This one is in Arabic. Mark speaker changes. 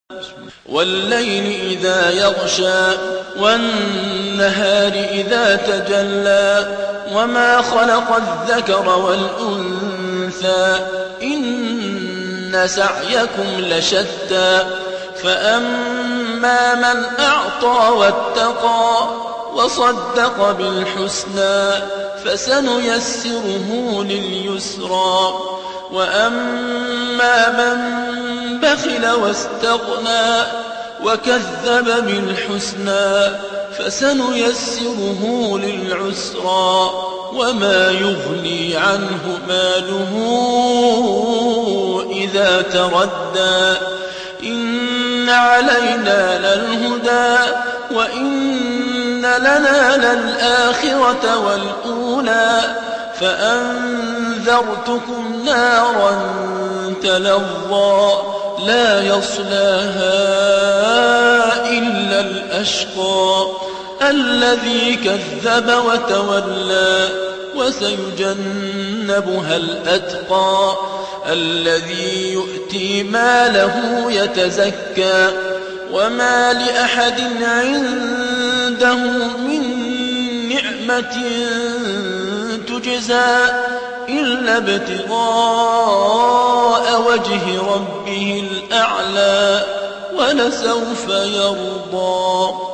Speaker 1: والليل إذا يغشى والنهار إذا تجلى وما خلق الذكر والأنثى إن سعيكم لشتى فأما من أعطى واتقى وصدق بالحسنى فسنيسره لليسرى وأما من بخل واستغنى وكذب بالحسنى فسنيسره للعسرى وما يغني عنه ماله إذا تردى إن علينا للهدى وإن لنا للآخرة والأولى فأنذرتكم نارا تلظى لا يصلاها إلا الأشقى الذي كذب وتولى وسيجنبها الأتقى الذي يؤتي ماله يتزكى وما لأحد عنده من نعمة تجزى إلا ابتغاء وجه ربه الأعلى ولسوف يرضى.